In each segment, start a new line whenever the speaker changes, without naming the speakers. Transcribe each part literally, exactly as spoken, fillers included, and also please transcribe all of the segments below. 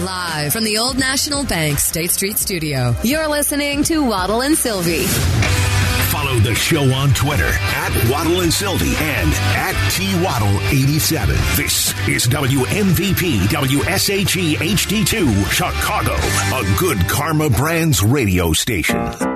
Live from the Old National Bank State Street Studio, you're listening to Waddle and Sylvie.
Follow the show on Twitter at Waddle and Sylvie and at T Waddle eighty-seven. This is W M V P W S H E H D two Chicago, a Good Karma Brands radio station.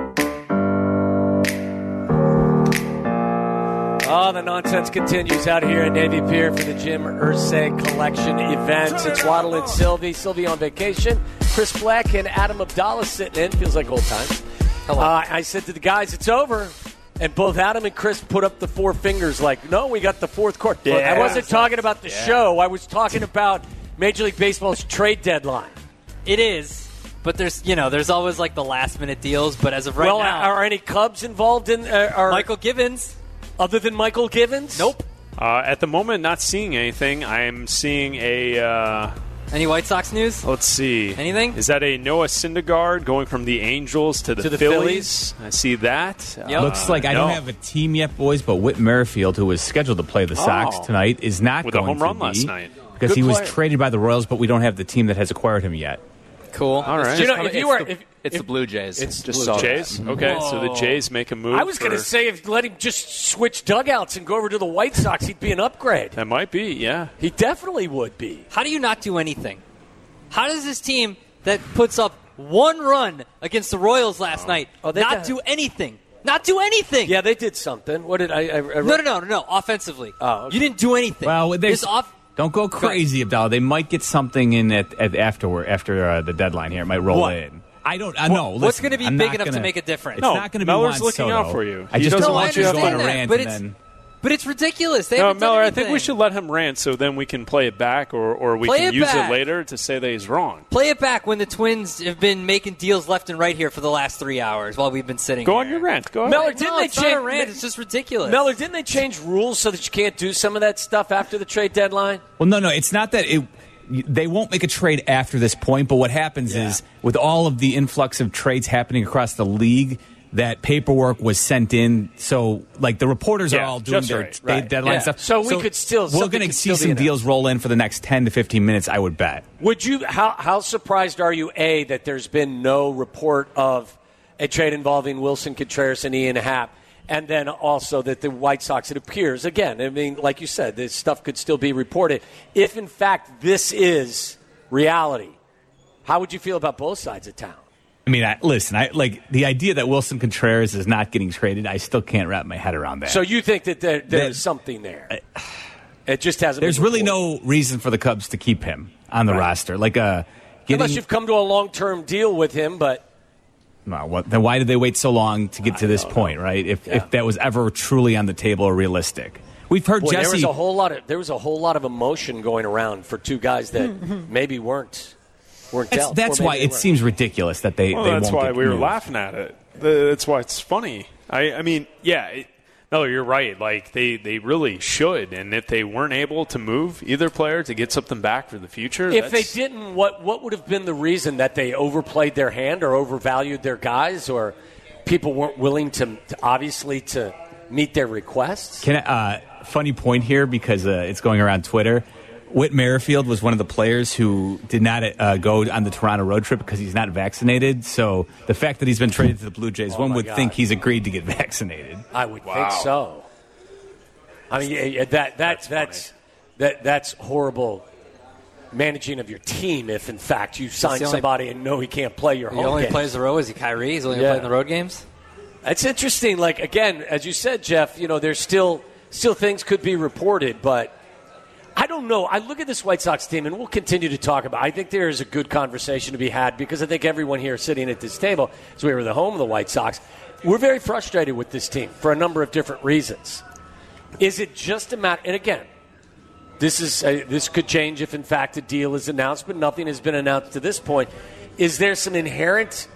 Oh, the nonsense continues out here at Navy Pier for the Jim Irsay Collection events. It's Waddle and Sylvie. Sylvie on vacation. Chris Black and Adam Abdallah sitting in. Feels like old times. Hello. Uh, I said to the guys, it's over. And both Adam and Chris put up the four fingers like, no, we got the fourth quarter.
Yeah.
Look, I wasn't talking about the
yeah.
show. I was talking about Major League Baseball's trade deadline.
It is. But there's, you know, there's always like the last minute deals. But as of right
well,
now.
Are any Cubs involved in uh, are,
Michael Givens.
Other than Michael Givens?
Nope.
Uh, at the moment, not seeing anything. I'm seeing a... Uh,
Any White Sox news?
Let's see.
Anything?
Is that a Noah Syndergaard going from the Angels to the,
to the
Phillies? Phillies? I see that.
Yep.
Uh,
Looks like I
no.
don't have a team yet, boys, but Whit Merrifield, who was scheduled to play the Sox
Oh.
tonight, is not
With
going
a home
to
run
be
last night.
because
Good
he was
player.
traded by the Royals, but we don't have the team that has acquired him yet.
Cool.
All right.
You know, if you were,
the,
if,
it's
if,
the Blue Jays.
It's
just
Blue
saw
Jays?
that.
Okay,
Whoa.
so the Jays make a move.
I was going to
for-
say if let him just switch dugouts and go over to the White Sox, he'd be an upgrade.
That might be, yeah.
He definitely would be.
How do you not do anything? How does this team that puts up one run against the Royals last night
Oh, they
not
got-
do anything? Not do anything.
Yeah, they did something. What did I? I, I
No, no, no, no, no. Offensively.
Oh, okay.
You didn't do anything.
Well,
this
there's,
off.
don't go crazy, Abdallah. They might get something in at, at afterward after uh, the deadline here. It might roll
What?
in. I don't. I know.
What's going to be big enough to make a difference?
It's
No,
not going to be
Miller's
Juan
looking
Soto.
out for you.
I
He
just
doesn't
don't
No, I
want you to go on a
understand that,
rant
but
and
it's-
then.
But it's ridiculous. They
No,
haven't done
Miller, I
anything.
think we should let him rant so then we can play it back or, or we
Play
can
it
use
back.
it later to say that he's wrong.
Play it back when the Twins have been making deals left and right here for the last three hours while we've been sitting
Go
here.
on your rant. Go ahead.
Miller,
No,
didn't they
it's not
change
a rant. It's just ridiculous.
Miller, didn't they change rules so that you can't do some of that stuff after the trade deadline?
Well, no, no. It's not that it. They won't make a trade after this point, but what happens
Yeah.
is with all of the influx of trades happening across the league, that paperwork was sent in. So, like, the reporters
Yeah,
are all doing
just
their
right,
right.
deadline
Yeah.
stuff.
So we could still-
We're
something
going to
could
see
still be
some deals roll in for the next ten to fifteen minutes, I would bet.
Would you? How how surprised are you? A that there's been no report of a trade involving Wilson Contreras and Ian Happ, and then also that the White Sox. It appears again. I mean, like you said, this stuff could still be reported. If in fact this is reality, how would you feel about both sides of town?
I mean, I, listen, I like the idea that Wilson Contreras is not getting traded. I still can't wrap my head around that.
So you think that there, there's
That-
something there? It just hasn't.
There's
been
really
reported.
no reason for the Cubs to keep him on the
Right.
roster. Like, uh, getting,
Unless you've come to a long-term deal with him, but
No, what, then why did they wait so long to get to this
don't
point, right? If
Yeah.
if that was ever truly on the table or realistic. We've heard
boy, there
Jesse.
was a whole lot of there was a whole lot of emotion going around for two guys that maybe weren't weren't
that's
dealt.
that's
or maybe
why
they
it
were.
seems ridiculous that they,
Well,
they
that's
won't
why
get
we were
moved.
laughing at it. The- That's why it's funny. I, I mean, yeah, it, no, you're right. Like they, they really should, and if they weren't able to move either player to get something back for the future,
If they
that's-
didn't, what what would have been the reason that they overplayed their hand or overvalued their guys, or people weren't willing to, to obviously to meet their requests?
Can I, uh, funny point here because uh, it's going around Twitter. Whit Merrifield was one of the players who did not uh, go on the Toronto road trip because he's not vaccinated. So the fact that he's been traded to the Blue Jays,
Oh,
one
my
would
God.
think he's agreed to get vaccinated.
I would
Wow.
think so. I mean, yeah, yeah, that that
That's
that's that that's horrible managing of your team. If in fact you sign
the only-
somebody and know he can't play your
He
home
only
games.
plays the road. Is he Kyrie? He's only
Yeah.
playing the road games?
It's interesting. Like again, as you said, Jeff, you know, there's still still things could be reported, but I don't know. I look at this White Sox team, and we'll continue to talk about it. I think there is a good conversation to be had because I think everyone here sitting at this table, as we were the home of the White Sox, we're very frustrated with this team for a number of different reasons. Is it just a matter? And again, this is uh, this could change if in fact a deal is announced, but nothing has been announced to this point. Is there some inherent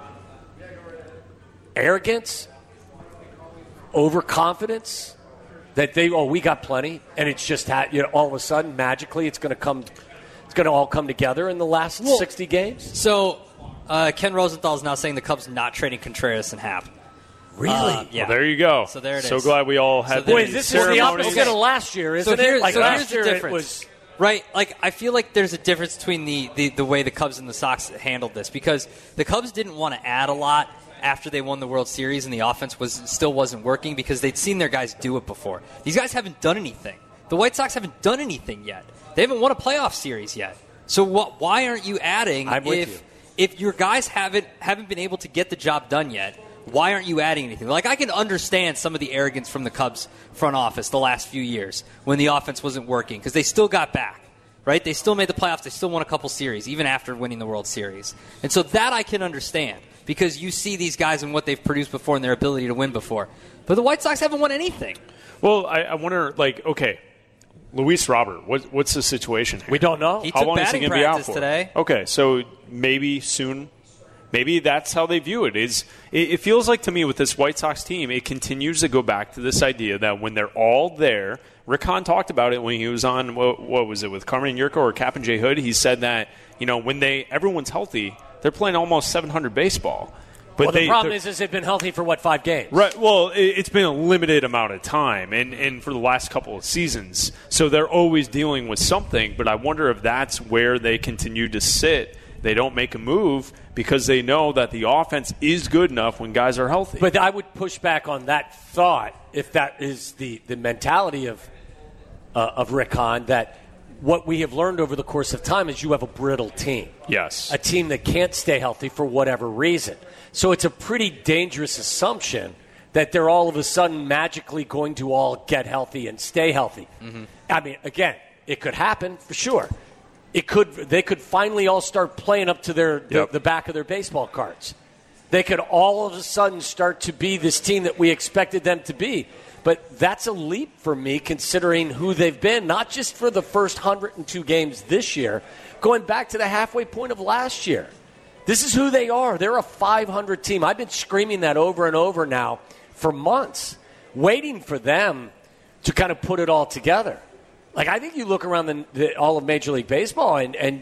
arrogance, overconfidence that they oh we got plenty, and it's just ha- you know all of a sudden magically it's going to come, it's going to all come together in the last
Well,
sixty games?
So uh, Ken Rosenthal is now saying the Cubs not trading Contreras and Happ.
Really?
Uh, yeah.
Well, there you go.
So there it
So
is.
glad we all had
So there
the
Wait, this is
ceremony.
the opposite
Okay.
of last year, isn't
So here-
it? Like
so
last
here's the
year it
difference.
was
Right, like I feel like there's a difference between the, the, the way the Cubs and the Sox handled this, because the Cubs didn't want to add a lot after they won the World Series and the offense was still wasn't working because they'd seen their guys do it before. These guys haven't done anything. The White Sox haven't done anything yet. They haven't won a playoff series yet. So what, why aren't you adding
I'm with
if
you.
if your guys haven't haven't been able to get the job done yet? Why aren't you adding anything? Like, I can understand some of the arrogance from the Cubs front office the last few years when the offense wasn't working because they still got back, right? They still made the playoffs. They still won a couple series, even after winning the World Series. And so that I can understand because you see these guys and what they've produced before and their ability to win before. But the White Sox haven't won anything.
Well, I, I wonder, like, okay, Luis Robert, what, what's the situation here?
We don't know.
He
How
took
long is he
batting
going to be out
practice
for?
today.
Okay, so maybe soon. Maybe that's how they view it. Is it, it feels like to me with this White Sox team, it continues to go back to this idea that when they're all there, Rick Hahn talked about it when he was on, what, what was it, with Carmen Yurko or Captain J. Hood. He said that, you know, when they everyone's healthy, they're playing almost seven hundred baseball. But
well, the
they,
problem is, is they've been healthy for, what, five games?
Right. Well, it, it's been a limited amount of time, and, and for the last couple of seasons. So they're always dealing with something, but I wonder if that's where they continue to sit. They don't make a move because they know that the offense is good enough when guys are healthy.
But I would push back on that thought if that is the, the mentality of uh, of Rick Hahn, that what we have learned over the course of time is you have a brittle team.
Yes.
A team that can't stay healthy for whatever reason. So it's a pretty dangerous assumption that they're all of a sudden magically going to all get healthy and stay healthy. Mm-hmm. I mean, again, it could happen for sure. It could. They could finally all start playing up to their the,
Yep.
the back of their baseball cards. They could all of a sudden start to be this team that we expected them to be. But that's a leap for me, considering who they've been, not just for the first one hundred two games this year, going back to the halfway point of last year. This is who they are. They're a five hundred team. I've been screaming that over and over now for months, waiting for them to kind of put it all together. Like, I think you look around the, the, all of Major League Baseball, and, and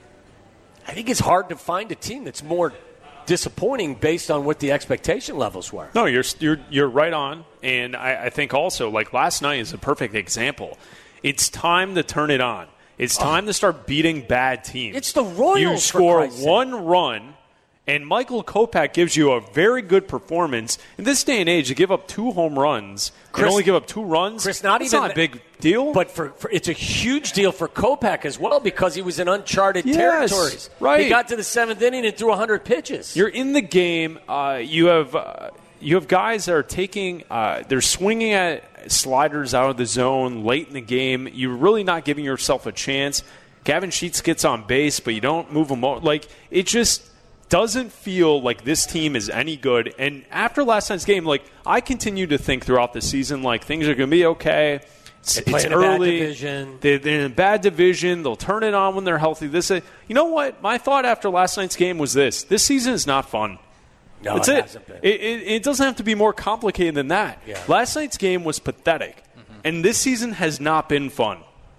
I think it's hard to find a team that's more disappointing based on what the expectation levels were.
No, you're you're you're right on, and I, I think also, like, last night is a perfect example. It's time to turn it on. It's time oh. to start beating bad teams.
It's the Royals.
You score
for Christ's sake.
one run, and Michael Kopech gives you a very good performance. In this day and age, to give up two home runs
Chris,
and only give up two runs,
Chris, not
that's
even
not a big deal.
But for, for it's a huge deal for Kopech as well because he was in uncharted
yes,
territories.
Right.
He got to the seventh inning and threw one hundred pitches.
You're in the game. Uh, you have uh, you have guys that are taking uh, – they're swinging at sliders out of the zone late in the game. You're really not giving yourself a chance. Gavin Sheets gets on base, but you don't move him over. Like, it just doesn't feel like this team is any good. And after last night's game, like, I continue to think throughout the season, like, things are going to be okay. It's,
they play
it's
in
early.
A bad division.
They're, they're in a bad division. They'll turn it on when they're healthy. This, you know what? My thought after last night's game was this. This season is not fun.
No,
That's
it
it.
hasn't been.
It, it. It doesn't have to be more complicated than that.
Yeah.
Last night's game was pathetic. Mm-hmm. And this season has not been fun.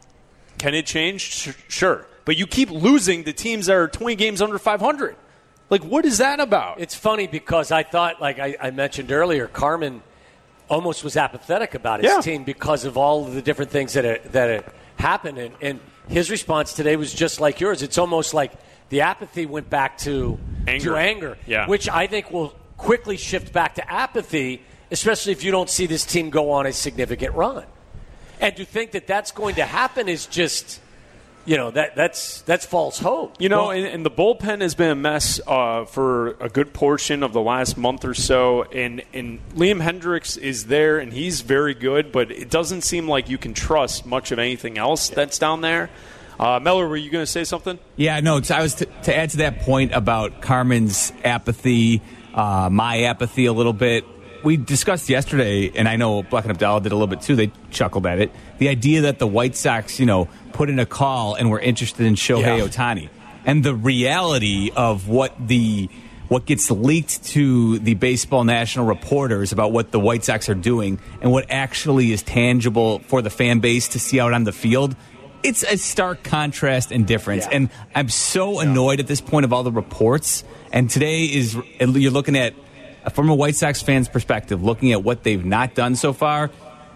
Can it change? Sure. But you keep losing to teams that are twenty games under five hundred. Like, what is that about?
It's funny because I thought, like I, I mentioned earlier, Carmen almost was apathetic about his
yeah.
team because of all of the different things that it, that it happened. And, and his response today was just like yours. It's almost like the apathy went back to
anger,
to anger
yeah.
which I think will quickly shift back to apathy, especially if you don't see this team go on a significant run. And to think that that's going to happen is just... You know, that that's that's false hope.
You know,
well,
and, and the bullpen has been a mess uh, for a good portion of the last month or so. And, and Liam Hendriks is there, and he's very good, but it doesn't seem like you can trust much of anything else that's down there. Uh, Mellor, were you going to say something?
Yeah, no, I was t- to add to that point about Carmen's apathy, uh, my apathy a little bit. We discussed yesterday, and I know Black and Abdallah did a little bit too. They chuckled at it. The idea that the White Sox, you know, put in a call and were interested in Shohei
yeah.
Ohtani, and the reality of what the what gets leaked to the Baseball National reporters about what the White Sox are doing and what actually is tangible for the fan base to see out on the field. It's a stark contrast and difference.
Yeah.
And I'm so annoyed at this point of all the reports. And today is you're looking at, from a White Sox fan's perspective, looking at what they've not done so far,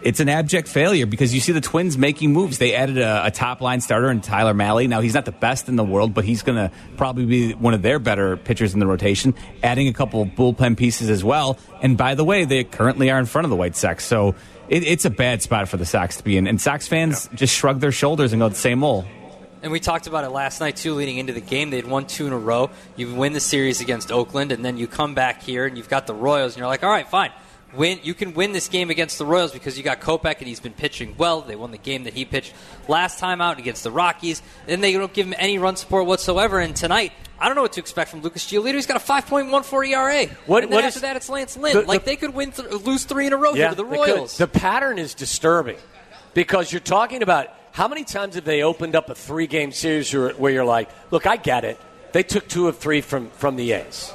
it's an abject failure because you see the Twins making moves. They added a, a top-line starter in Tyler Mahle. Now, he's not the best in the world, but he's going to probably be one of their better pitchers in the rotation, adding a couple of bullpen pieces as well. And by the way, they currently are in front of the White Sox. So it, it's a bad spot for the Sox to be in. And Sox fans yeah. just shrug their shoulders and go, the same old.
And we talked about it last night, too, leading into the game. They'd won two in a row. You win the series against Oakland, and then you come back here, and you've got the Royals, and you're like, all right, fine. Win, you can win this game against the Royals because you got Kopech and he's been pitching well. They won the game that he pitched last time out against the Rockies. Then they don't give him any run support whatsoever. And tonight, I don't know what to expect from Lucas Giolito. He's got a five point one four E R A.
What,
and then
what
after
is,
that, it's Lance Lynn.
the,
like
the,
they could win, th- lose three in a row
yeah,
here to the Royals.
The pattern is disturbing because you're talking about how many times have they opened up a three-game series where you're like, look, I get it. They took two of three from, from the A's.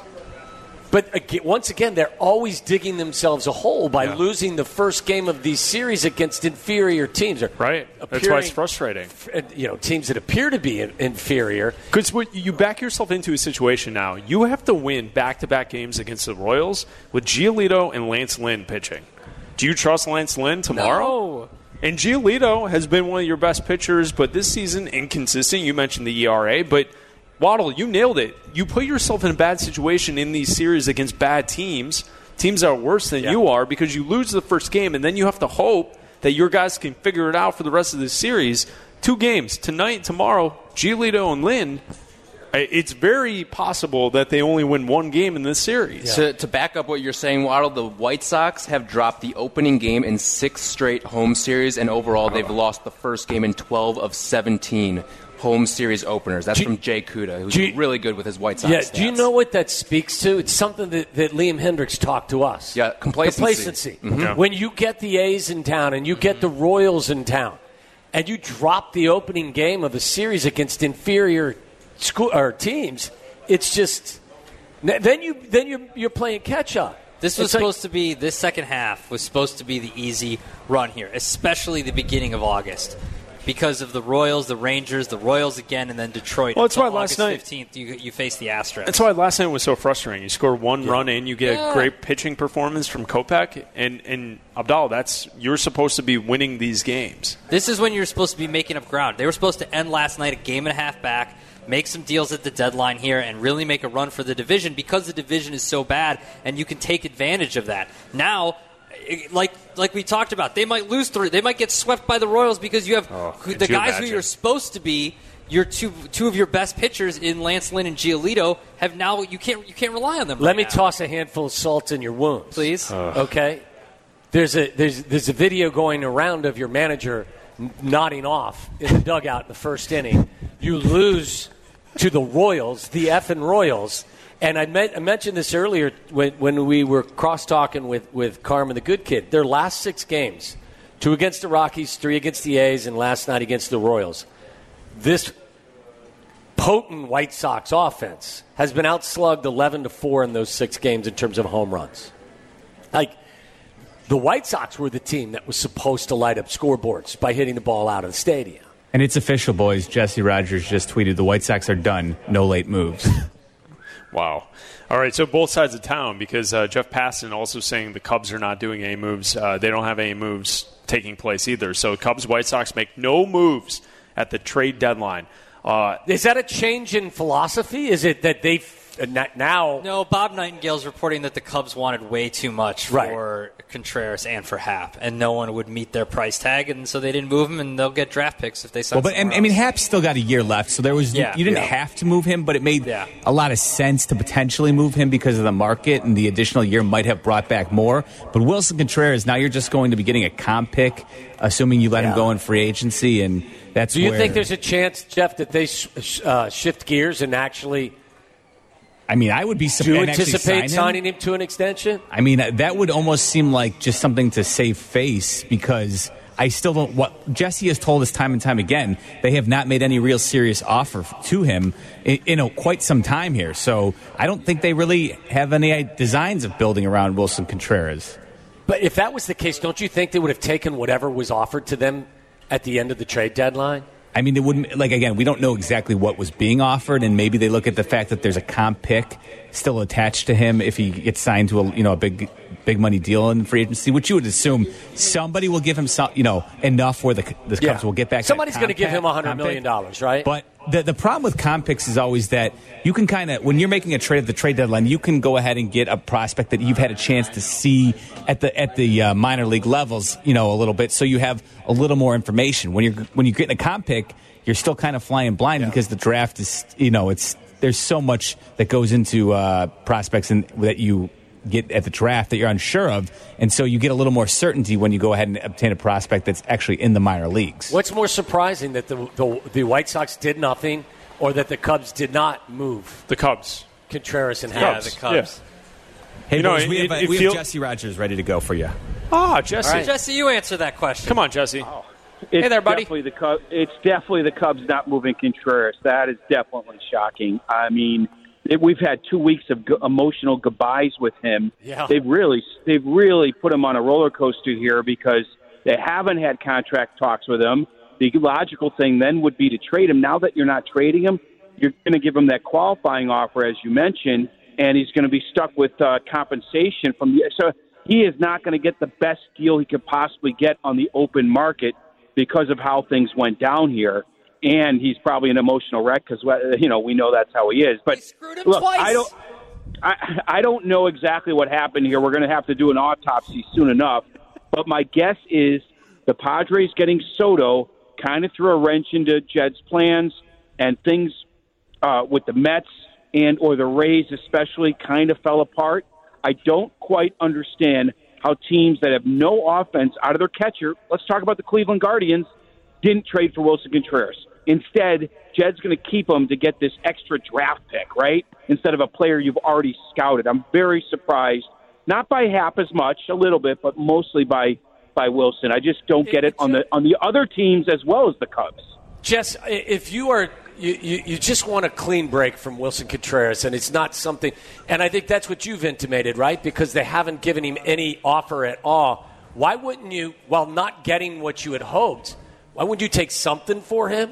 But again, once again, they're always digging themselves a hole by yeah. losing the first game of these series against inferior teams.
Right. That's why it's frustrating.
You know, teams that appear to be inferior.
Because you back yourself into a situation now. You have to win back-to-back games against the Royals with Giolito and Lance Lynn pitching. Do you trust Lance Lynn tomorrow?
No.
And Giolito has been one of your best pitchers, but this season inconsistent. You mentioned the E R A, but Waddle, you nailed it. You put yourself in a bad situation in these series against bad teams, teams that are worse than yeah. you are, because you lose the first game, and then you have to hope that your guys can figure it out for the rest of the series. Two games, tonight, tomorrow, Giolito and Lynn. It's very possible that they only win one game in this series.
Yeah. To, to back up what you're saying, Waddle, the White Sox have dropped the opening game in six straight home series, and overall they've lost the first game in twelve of seventeen home series openers. That's from Jay Kuda, who's you, really good with his White Sox
Yeah,
stats.
Do you know what that speaks to? It's something that, that Liam Hendricks talked to us.
Yeah, complacency.
Complacency.
Mm-hmm.
Yeah. When you get the A's in town and you get the Royals in town, and you drop the opening game of a series against inferior school or teams, it's just then you then you you're playing catch up.
This was
it's
supposed
like,
to be this second half was supposed to be the easy run here, especially the beginning of August. Because of the Royals, the Rangers, the Royals again, and then Detroit.
Well, that's why
August
last night
fifteenth you you face the Astros.
That's why last night was so frustrating. You score one yeah. run in, you get
yeah.
a great pitching performance from Kopech, and and Abdal. That's you're supposed to be winning these games.
This is when you're supposed to be making up ground. They were supposed to end last night a game and a half back, make some deals at the deadline here, and really make a run for the division because the division is so bad, and you can take advantage of that. Now, like like we talked about, they might lose three. They might get swept by the Royals because you have
oh,
the guys
imagine?
who you're supposed to be your two two of your best pitchers in Lance Lynn and Giolito have now you can't you can't rely on them.
Let
right
me
now.
toss a handful of salt in your wounds,
please.
Uh. Okay, there's a there's there's a video going around of your manager n- nodding off in the dugout in the first inning. You lose to the Royals, the effing Royals. And I, met, I mentioned this earlier when, when we were cross-talking with, with Carmen, the good kid. Their last six games, two against the Rockies, three against the A's, and last night against the Royals. This potent White Sox offense has been outslugged eleven to four in those six games in terms of home runs. Like, the White Sox were the team that was supposed to light up scoreboards by hitting the ball out of the stadium.
And it's official, boys. Jesse Rogers just tweeted, the White Sox are done. No late moves.
Wow. All right, so both sides of town, because uh, Jeff Passan also saying the Cubs are not doing any moves. Uh, they don't have any moves taking place either. So Cubs, White Sox make no moves at the trade deadline. Uh,
Is that a change in philosophy? Is it that they uh, now...
No, Bob Nightingale's reporting that the Cubs wanted way too much
right.
for Contreras and for Happ, and no one would meet their price tag, and so they didn't move him, and they'll get draft picks if they sign.
Well, but and, I mean, Happ's still got a year left, so there was
yeah,
you didn't
yeah.
have to move him, but it made
yeah.
a lot of sense to potentially move him because of the market, and the additional year might have brought back more. But Wilson Contreras, now you're just going to be getting a comp pick, assuming you let
yeah.
him go in free agency, and that's.
Do you
where,
think there's a chance, Jeff, that they uh, shift gears and actually?
I mean, I would be
Do you anticipate
sign
signing him to an extension?
I mean, that would almost seem like just something to save face because I still don't. What Jesse has told us time and time again, they have not made any real serious offer to him in, in a, quite some time here. So I don't think they really have any designs of building around Wilson Contreras.
But if that was the case, don't you think they would have taken whatever was offered to them at the end of the trade deadline?
I mean, it wouldn't, like, again, we don't know exactly what was being offered, and maybe they look at the fact that there's a comp pick still attached to him if he gets signed to a, you know, a big big money deal in free agency, which you would assume somebody will give him some, you know, enough where the the Cubs
Yeah.
will get back.
Somebody's
that
going to give
comp-
him one hundred
comp
million
pick.
dollars, right?
But the the problem with comp picks is always that you can kind of, when you're making a trade at the trade deadline, you can go ahead and get a prospect that you've had a chance to see at the at the uh, minor league levels, you know, a little bit, so you have a little more information. When you're when you're getting a comp pick, you're still kind of flying blind
Yeah.
because the draft is, you know, it's there's so much that goes into uh, prospects and that you get at the draft that you're unsure of, and so you get a little more certainty when you go ahead and obtain a prospect that's actually in the minor leagues.
What's more surprising, that the, the the White Sox did nothing, or that the Cubs did not move
The Cubs.
Contreras and
Yeah,
Harris?
the Cubs.
Hey,
You know,
boys, we
it-
have,
it
we
feel-
have Jesse Rogers ready to go for you.
Ah, Jesse.
All right.
Jesse, you answer that question.
Come on, Jesse.
It's
Hey there, buddy.
Definitely the Cubs, it's definitely the Cubs not moving Contreras. That is definitely shocking. I mean, it, we've had two weeks of go- emotional goodbyes with him.
Yeah.
They've really, they've really put him on a roller coaster here because they haven't had contract talks with him. The logical thing then would be to trade him. Now that you're not trading him, you're going to give him that qualifying offer, as you mentioned, and he's going to be stuck with uh, compensation from the. So he is not going to get the best deal he could possibly get on the open market because of how things went down here. And he's probably an emotional wreck because, you know, we know that's how he is. But
They screwed him
look,
twice.
I don't, I, I don't know exactly what happened here. We're going to have to do an autopsy soon enough. But my guess is the Padres getting Soto kind of threw a wrench into Jed's plans, and things uh, with the Mets and or the Rays especially kind of fell apart. I don't quite understand how teams that have no offense out of their catcher, let's talk about the Cleveland Guardians, didn't trade for Wilson Contreras. Instead, Jed's going to keep him to get this extra draft pick, right, instead of a player you've already scouted. I'm very surprised, not by half as much, a little bit, but mostly by by Wilson. I just don't get it on the on the other teams as well as the Cubs.
Jess, if you are you, you, you just want a clean break from Wilson Contreras, and it's not something, and I think that's what you've intimated, right? Because they haven't given him any offer at all. Why wouldn't you, while not getting what you had hoped, why wouldn't you take something for him?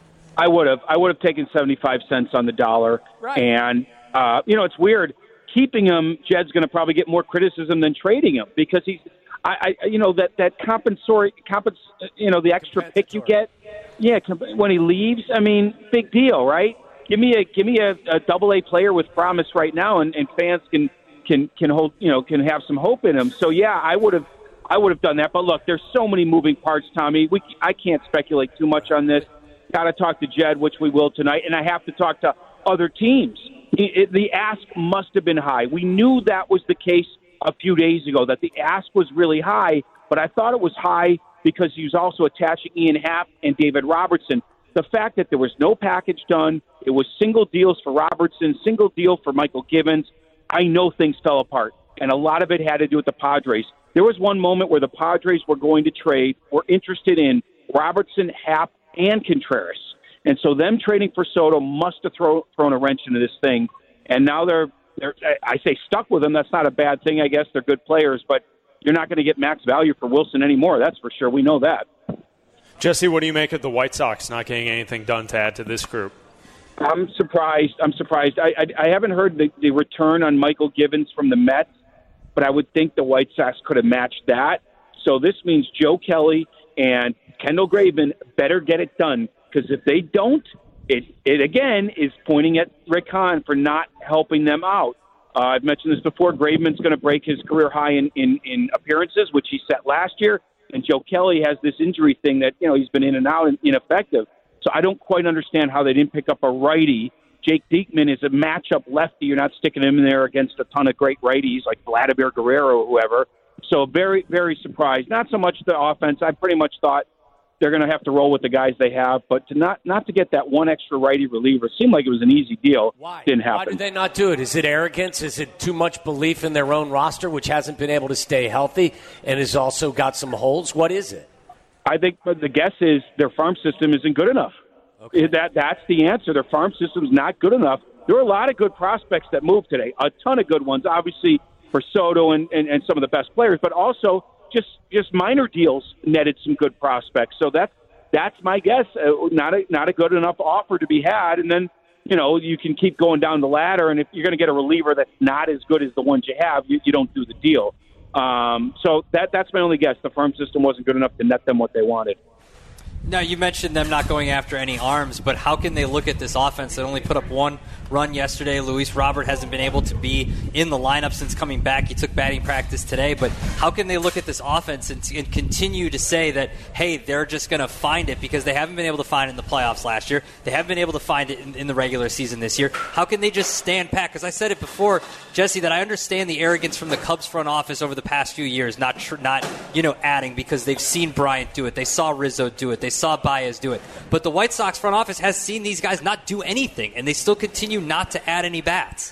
I would have. I would have taken seventy-five cents on the dollar.
Right.
And, uh, you know, it's weird. Keeping him, Jed's going to probably get more criticism than trading him because he's, I, I you know, that, that compensatory, compens, you know, the extra pick you get. Yeah, when he leaves, I mean, big deal, right? Give me a give me a, a double A player with promise right now, and, and fans can can can hold, you know, can have some hope in him. So yeah, I would have I would have done that. But look, there's so many moving parts, Tommy. We I can't speculate too much on this. Got to talk to Jed, which we will tonight, and I have to talk to other teams. It, the ask must have been high. We knew that was the case a few days ago, that the ask was really high, but I thought it was high because he was also attaching Ian Happ and David Robertson. The fact that there was no package done, it was single deals for Robertson, single deal for Michael Givens. I know things fell apart, and a lot of it had to do with the Padres. There was one moment where the Padres were going to trade, were interested in Robertson, Happ, and Contreras. And so them trading for Soto must have throw, thrown a wrench into this thing. And now they're, they're, I say stuck with them. That's not a bad thing, I guess. They're good players, but you're not going to get max value for Wilson anymore. That's for sure. We know that.
Jesse, what do you make of the White Sox not getting anything done to add to this group?
I'm surprised. I'm surprised. I, I, I haven't heard the, the return on Michael Givens from the Mets, but I would think the White Sox could have matched that. So this means Joe Kelly and Kendall Graveman better get it done, because if they don't, it, it again is pointing at Rick Hahn for not helping them out. Uh, I've mentioned this before. Graveman's going to break his career high in, in, in appearances, which he set last year. And Joe Kelly has this injury thing that, you know, he's been in and out and ineffective. So I don't quite understand how they didn't pick up a righty. Jake Diekman is a matchup lefty. You're not sticking him in there against a ton of great righties like Vladimir Guerrero or whoever. So very, very surprised. Not so much the offense. I pretty much thought they're going to have to roll with the guys they have, but to not not to get that one extra righty reliever seemed like it was an easy deal.
Why?
Didn't happen.
Why did they not do it? Is it arrogance? Is it too much belief in their own roster, which hasn't been able to stay healthy and has also got some holes? What is it?
I think the guess is their farm system isn't good enough. Okay. That That's the answer. Their farm system's not good enough. There were a lot of good prospects that moved today, a ton of good ones, obviously for Soto and, and, and some of the best players, but also just just minor deals netted some good prospects. So that's that's my guess. Uh, not a not a good enough offer to be had, and then you know you can keep going down the ladder. And if you're going to get a reliever that's not as good as the ones you have, you, you don't do the deal. Um, so that that's my only guess. The farm system wasn't good enough to net them what they wanted.
Now, you mentioned them not going after any arms, but how can they look at this offense that only put up one run yesterday? Luis Robert hasn't been able to be in the lineup since coming back. He took batting practice today, but how can they look at this offense and, and continue to say that, hey, they're just going to find it because they haven't been able to find it in the playoffs last year. They haven't been able to find it in, in the regular season this year. How can they just stand pat? Because I said it before, Jesse, that I understand the arrogance from the Cubs front office over the past few years, not tr- not you know adding because they've seen Bryant do it. They saw Rizzo do it. They saw Baez do it. But the White Sox front office has seen these guys not do anything, and they still continue not to add any bats.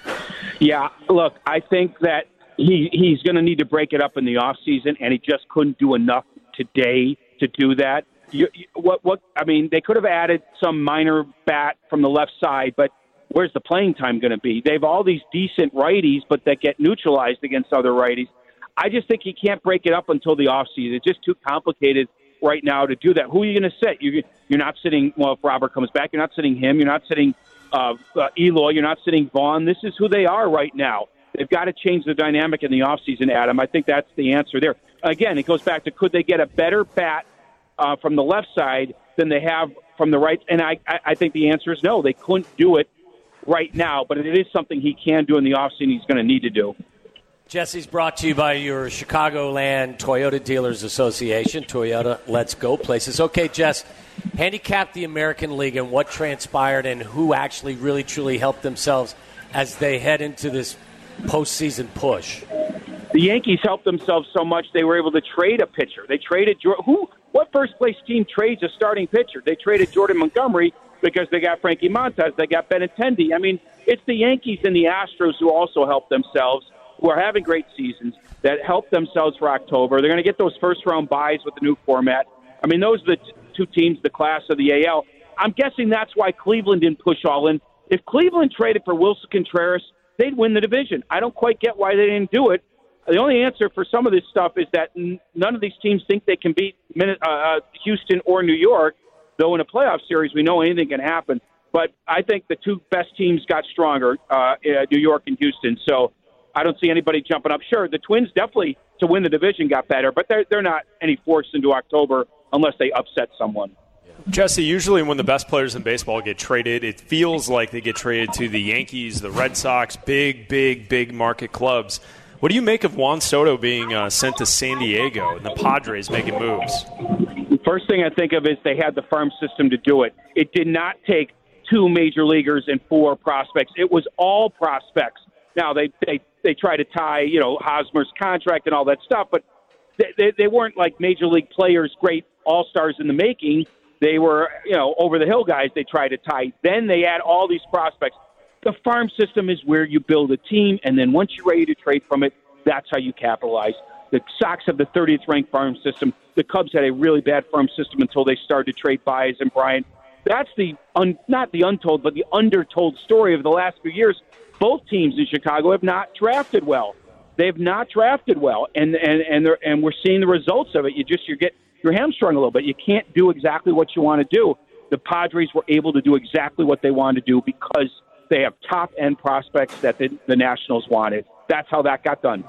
Yeah, look, I think that he he's going to need to break it up in the offseason, and he just couldn't do enough today to do that. You, you, what what I mean, they could have added some minor bat from the left side, but where's the playing time going to be? They have all these decent righties, but that get neutralized against other righties. I just think he can't break it up until the offseason. It's just too complicated right now to do that. Who are you going to sit? You're, you're not sitting, well, if Robert comes back, you're not sitting him. You're not sitting uh, uh, Eloy. You're not sitting Vaughn. This is who they are right now. They've got to change the dynamic in the offseason, Adam. I think that's the answer there. Again, it goes back to could they get a better bat uh, from the left side than they have from the right? And I, I think the answer is no. They couldn't do it right now, but it is something he can do in the offseason he's going to need to do.
Jesse's brought to you by your Chicagoland Toyota Dealers Association. Toyota, let's go places. Okay, Jess, handicap the American League and what transpired and who actually really, truly helped themselves as they head into this postseason push.
The Yankees helped themselves so much they were able to trade a pitcher. They traded – who? What first-place team trades a starting pitcher? They traded Jordan Montgomery because they got Frankie Montas. They got Benintendi. I mean, it's the Yankees and the Astros who also helped themselves, who are having great seasons, that help themselves for October. They're going to get those first-round buys with the new format. I mean, those are the t- two teams, the class of the A L. I'm guessing that's why Cleveland didn't push all in. If Cleveland traded for Wilson Contreras, they'd win the division. I don't quite get why they didn't do it. The only answer for some of this stuff is that n- none of these teams think they can beat uh, Houston or New York, though in a playoff series we know anything can happen. But I think the two best teams got stronger, uh, New York and Houston, so I don't see anybody jumping up. Sure, the Twins definitely, to win the division, got better, but they're, they're not any force into October unless they upset someone.
Jesse, usually when the best players in baseball get traded, it feels like they get traded to the Yankees, the Red Sox, big, big, big market clubs. What do you make of Juan Soto being uh, sent to San Diego and the Padres making moves?
The first thing I think of is they had the farm system to do it. It did not take two major leaguers and four prospects. It was all prospects. Now, they, they, they try to tie, you know, Hosmer's contract and all that stuff, but they, they, they weren't like major league players, great all-stars in the making. They were, you know, over-the-hill guys they tried to tie. Then they add all these prospects. The farm system is where you build a team, and then once you're ready to trade from it, that's how you capitalize. The Sox have the thirtieth ranked farm system. The Cubs had a really bad farm system until they started to trade Baez and Bryant. That's the, un, not the untold, but the undertold story of the last few years. Both teams in Chicago have not drafted well. They've not drafted well, and and and, and we're seeing the results of it. You just you get your hamstrung a little bit. You can't do exactly what you want to do. The Padres were able to do exactly what they wanted to do because they have top-end prospects that the, the Nationals wanted. That's how that got done.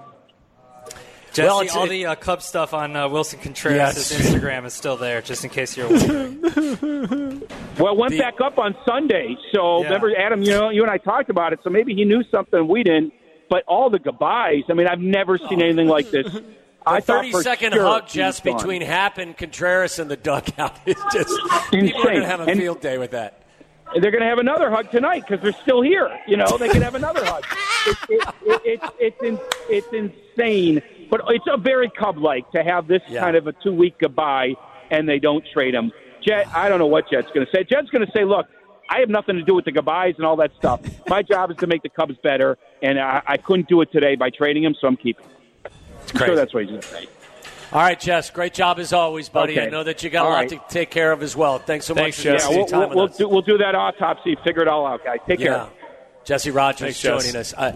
Jesse,
Well,
all
it-
the uh, Cubs stuff on uh, Wilson Contreras'
Yes.
Instagram is still there, just in case you're wondering.
Well, it went
The-
back up on Sunday. So
Yeah.
remember, Adam, you know, you and I talked about it. So maybe he knew something we didn't. But all the goodbyes, I mean, I've never seen anything like this. I
The
thought for
thirty-second
sure
hug,
he
Jess,
was gone.
between Happ and Contreras in the dugout is just people are going to have a
And-
field day with that.
They're going to have another hug tonight because they're still here. You know, they can have another hug. It, it, it, it, it's in, it's insane, but it's a very Cub-like to have this
Yeah.
kind of a two-week goodbye and they don't trade him. Jet, I don't know what Jet's going to say. Jet's going to say, "Look, I have nothing to do with the goodbyes and all that stuff. My job is to make the Cubs better, and I, I couldn't do it today by trading him, so I'm keeping him." I'm
crazy.
sure that's what he's going to say.
All right, Jess, great job as always, buddy.
Okay.
I know that you got a
All
lot
right.
to take care of as well. Thanks so
Thanks,
much for
Jesse.
Yeah,
your
we'll,
time
we'll,
with
we'll,
us.
do, we'll do that autopsy, figure it all out, guys. Take
Yeah.
care.
Jesse Rogers
Thanks, Jess.
joining us. Uh,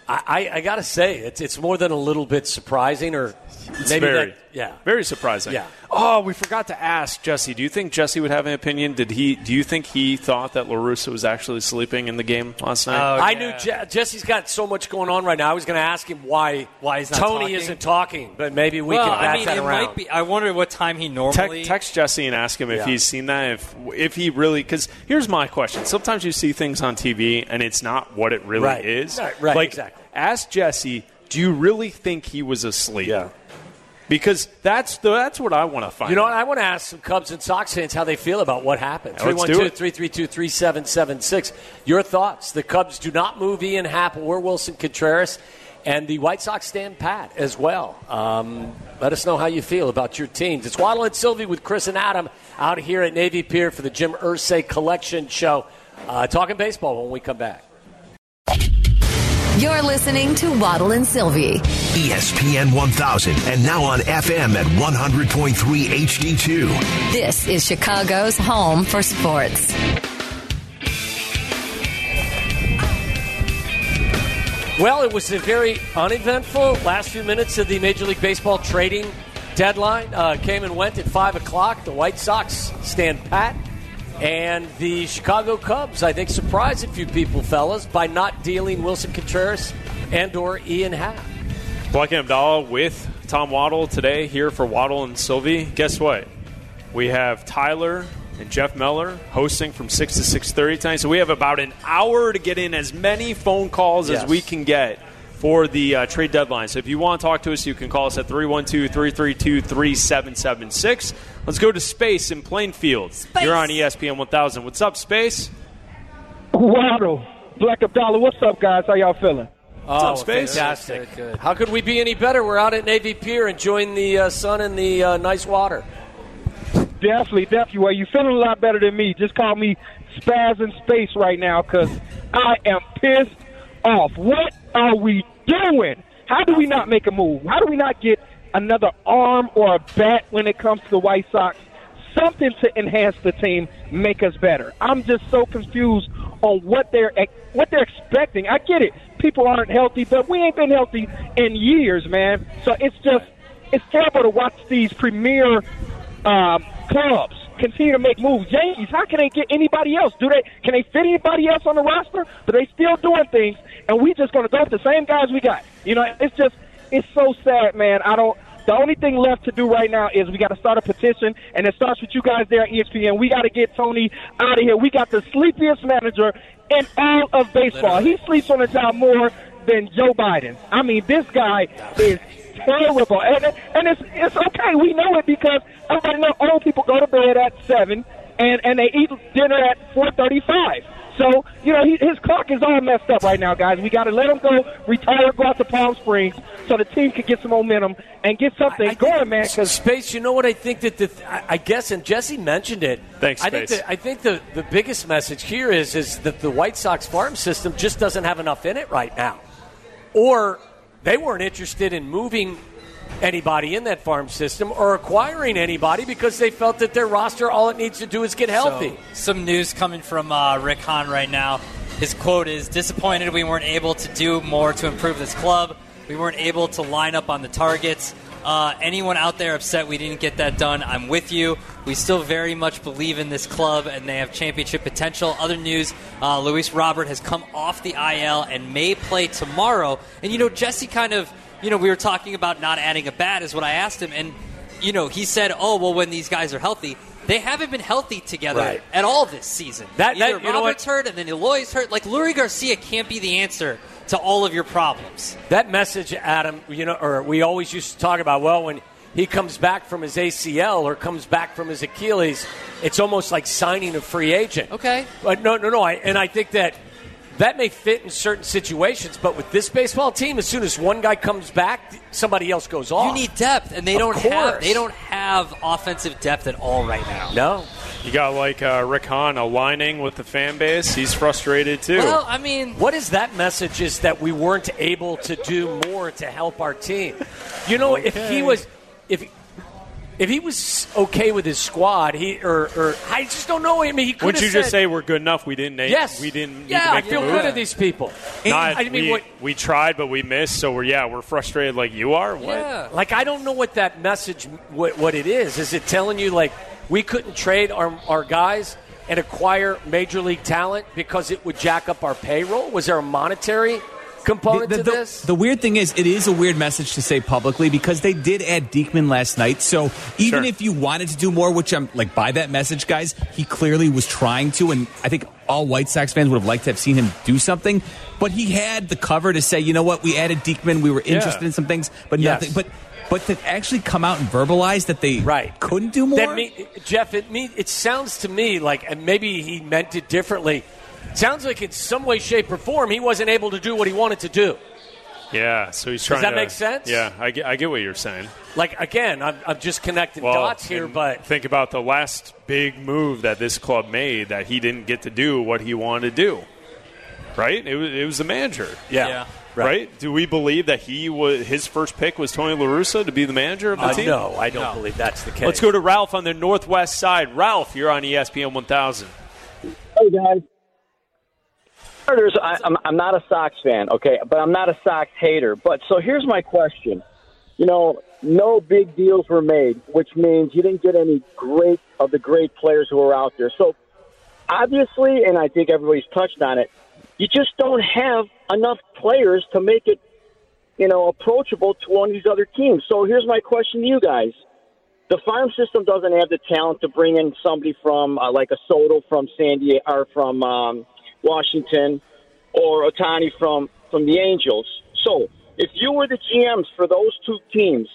I, I got to say, it's it's more than a little bit surprising, or
It's
maybe
very,
that, yeah,
very surprising.
Yeah.
Oh, we forgot to ask Jesse. Do you think Jesse would have an opinion? Did he? Do you think he thought that La Russa was actually sleeping in the game last night?
Oh,
I
yeah.
knew Je- Jesse's got so much going on right now. I was going to ask him why
Why he's not
Tony
talking?
isn't talking, but maybe we
well,
can bat
I mean,
that
it
around.
might be. I wonder what time he normally.
Te- text Jesse and ask him if
Yeah.
he's seen that. If if he really, because here's my question. Sometimes you see things on T V and it's not what it really
Right.
is.
Right, right,
Like,
exactly.
ask Jesse. Do you really think he was asleep?
Yeah.
Because that's the that's what I want to find.
You know what?
out.
I want to ask some Cubs and Sox fans how they feel about what happened.
Let's do it.
three one two, three three two, three seven seven six. Your thoughts. The Cubs do not move Ian Happ or Wilson Contreras, and the White Sox stand pat as well. Um, let us know how you feel about your teams. It's Waddle and Sylvie with Chris and Adam out here at Navy Pier for the Jim Irsay Collection Show. Uh, talking baseball when we come back.
You're listening to Waddle and Sylvie.
E S P N one thousand and now on F M at one hundred point three H D two.
This is Chicago's home for sports.
Well, it was a very uneventful last few minutes of the Major League Baseball trading deadline. Uh, came and went at five o'clock. The White Sox stand pat. And the Chicago Cubs, I think, surprised a few people, fellas, by not dealing Wilson Contreras and or Ian Happ.
Black and Abdallah with Tom Waddle today here for Waddle and Sylvie. Guess what? We have Tyler and Jeff Meller hosting from six to six thirty tonight. So we have about an hour to get in as many phone calls
Yes.
as we can get for the uh, trade deadline. So if you want to talk to us, you can call us at three one two, three three two, three seven seven six. Let's go to Space in Plainfield.
Space.
You're on E S P N one thousand. What's up, Space?
Waddle, Black Abdallah, what's up, guys? How y'all feeling?
Oh,
up, Space?
fantastic.
Good, good.
How could we be any better? We're out at Navy Pier enjoying the uh, sun and the uh, nice water.
Definitely, definitely. Well, you're feeling a lot better than me. Just call me Spaz in Space right now because I am pissed off. What are we doing? How do we not make a move? How do we not get another arm or a bat when it comes to the White Sox? Something to enhance the team, make us better. I'm just so confused on what they're what they're expecting. I get it. People aren't healthy, but we ain't been healthy in years, man. So it's just it's terrible to watch these premier um, clubs continue to make moves. Yankees, how can they get anybody else? Do they can they fit anybody else on the roster? But they still doing things, and we just going to go with the same guys we got. You know, it's just it's so sad, man. I don't. The only thing left to do right now is we got to start a petition, and it starts with you guys there at E S P N. We got to get Tony out of here. We got the sleepiest manager in all of baseball. Literally. He sleeps on the job more than Joe Biden. I mean, this guy is terrible, and and it's it's okay. We know it because everybody know old people go to bed at seven, and and they eat dinner at four thirty-five. So, you know, he, his clock is all messed up right now, guys. We got to let him go, retire, go out to Palm Springs so the team can get some momentum and get something
I, I
going, man.
Because Space, you know what I think that the I, I guess, and Jesse mentioned it.
Thanks,
I think
Space.
that, I think the, the biggest message here is is that the White Sox farm system just doesn't have enough in it right now, or they weren't interested in moving anybody in that farm system or acquiring anybody because they felt that their roster, all it needs to do is get healthy.
So, some news coming from uh, Rick Hahn right now. His quote is, disappointed we weren't able to do more to improve this club. We weren't able to line up on the targets. Uh, anyone out there upset we didn't get that done, I'm with you. We still very much believe in this club, and they have championship potential. Other news, uh, Luis Robert has come off the I L and may play tomorrow. And, you know, Jesse kind of, you know, we were talking about not adding a bat is what I asked him. And, you know, he said, oh, well, when these guys are healthy. They haven't been healthy together
right.
at all this season.
That,
Either
that, you know
Robert's
what?
hurt and then Eloy's hurt. Like, Lurie Garcia can't be the answer to all of your problems.
That message, Adam, you know, or we always used to talk about, well, when he comes back from his A C L or comes back from his Achilles, it's almost like signing a free agent.
Okay.
But no, no, no. I, and I think that that may fit in certain situations, but with this baseball team, as soon as one guy comes back, somebody else goes off.
You need depth, and they
Of
don't have
course.
they don't have offensive depth at all right now.
No.
You got like uh, Rick Hahn aligning with the fan base. He's frustrated too.
Well, I mean,
What is that message is that we weren't able to do more to help our team? You know, if he was, if if he was okay with his squad, he or, or I just don't know. I mean, he could.
Would you
said,
just say we're good enough? We didn't.
Yes,
we didn't. Need
yeah,
to make
I feel
the
good
move?
at these people.
Not,
I mean,
we,
what,
we tried, but we missed. So we're yeah, we're frustrated like you are. What?
Yeah, like I don't know what that message, what, what it is. Is it telling you like we couldn't trade our our guys and acquire major league talent because it would jack up our payroll? Was there a monetary component
the, the,
to
the,
this?
The weird thing is, it is a weird message to say publicly because they did add Diekman last night. So even
Sure.
if you wanted to do more, which I'm like by that message, guys, he clearly was trying to, and I think all White Sox fans would have liked to have seen him do something. But he had the cover to say, you know what, we added Diekman, we were interested
Yeah.
in some things, but
Yes.
nothing. But but to actually come out and verbalize that they
right.
couldn't do more.
That mean, Jeff, it mean, it sounds to me like, and maybe he meant it differently. Sounds like in some way, shape, or form, he wasn't able to do what he wanted to do.
Yeah, so he's trying
Does that
to,
make sense?
Yeah, I get, I get what you're saying.
Like, again, I'm, I'm just connecting
Well,
dots here,
and
but
think about the last big move that this club made that he didn't get to do what he wanted to do. Right? It was, it was the manager.
yeah.
Yeah.
Right. Do we believe that he was his first pick was Tony La Russa to be the manager of the
Uh,
team?
no, I don't
No.
believe that's the case.
Let's go to Ralph on the northwest side. Ralph, you're on E S P N one thousand.
Hey, guys. Starters, I, I'm, I'm not a Sox fan, okay, but I'm not a Sox hater. But so here's my question. You know, no big deals were made, which means you didn't get any great of the great players who are out there. So obviously, and I think everybody's touched on it, you just don't have enough players to make it, you know, approachable to one of these other teams. So here's my question to you guys. The farm system doesn't have the talent to bring in somebody from uh, like a Soto from San Diego or from um, Washington or Ohtani from, from the Angels. So if you were the G Ms for those two teams,